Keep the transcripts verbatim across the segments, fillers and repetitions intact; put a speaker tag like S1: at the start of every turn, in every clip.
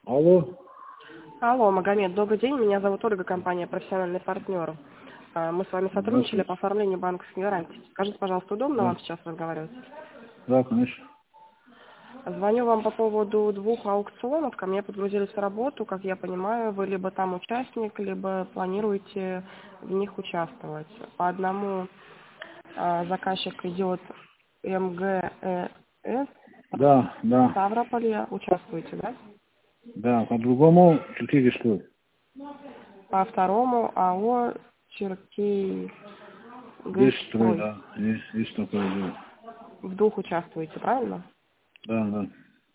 S1: Алло.
S2: Алло, Магомед, добрый день. Меня зовут Ольга, компания «Профессиональный партнер». А, Мы с вами сотрудничали по оформлению банковской гарантии. Скажите, пожалуйста, удобно
S1: Да.
S2: вам сейчас разговаривать?
S1: Да, конечно.
S2: Звоню вам по поводу двух аукционов. Ко мне подгрузились в работу. Как я понимаю, вы либо там участник, либо планируете в них участвовать. По одному а, заказчик идет МГЭС
S1: Да,
S2: в
S1: да.
S2: Ставрополе. Участвуете, да?
S1: Да, по-другому четыре штуки.
S2: По второму АО Черкей
S1: Есть строй,
S2: Гайстрой.
S1: да. Есть, есть такое дело.
S2: В двух участвуете, правильно?
S1: Да, да.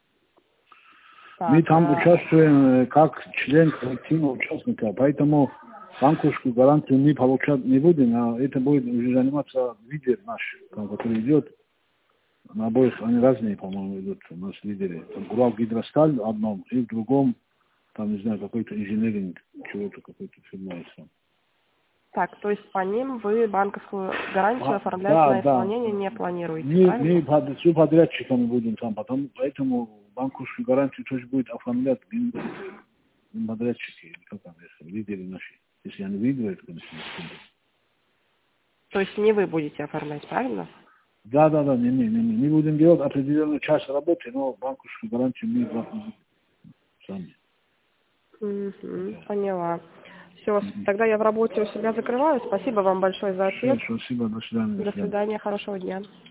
S1: Мы
S2: Так,
S1: там
S2: а,
S1: участвуем э, как член коллектива участника, поэтому банковскую гарантию мы получать не будем, а это будет уже заниматься лидер наш, там, который идет. На обоих они разные, по-моему, идут у нас лидеры. Там Урал Гидросталь в одном, и в другом, там, не знаю, какой-то инженеринг, чего-то, какой-то фирма есть там.
S2: так, то есть по ним вы банковскую гарантию
S1: А,
S2: оформлять
S1: да,
S2: на
S1: да.
S2: исполнение не планируете,
S1: Мы, мы
S2: правильно?
S1: под, субподрядчиками будем там, потом, поэтому банковскую гарантию тоже будет оформлять им, им подрядчики, или как там, если лидеры наши. Если они выиграют, конечно.
S2: То есть не вы будете оформлять, правильно?
S1: Да, да, да, не, не, не, не. Мы будем делать определенную часть работы, но банковскую гарантию мы платим сами.
S2: Угу,
S1: Это,
S2: поняла. Все,
S1: мгм.
S2: тогда я в работе у себя закрываю. Спасибо вам большое за
S1: Все,
S2: ответ.
S1: спасибо, до свидания, до
S2: До
S1: свидания.
S2: свидания, хорошего дня.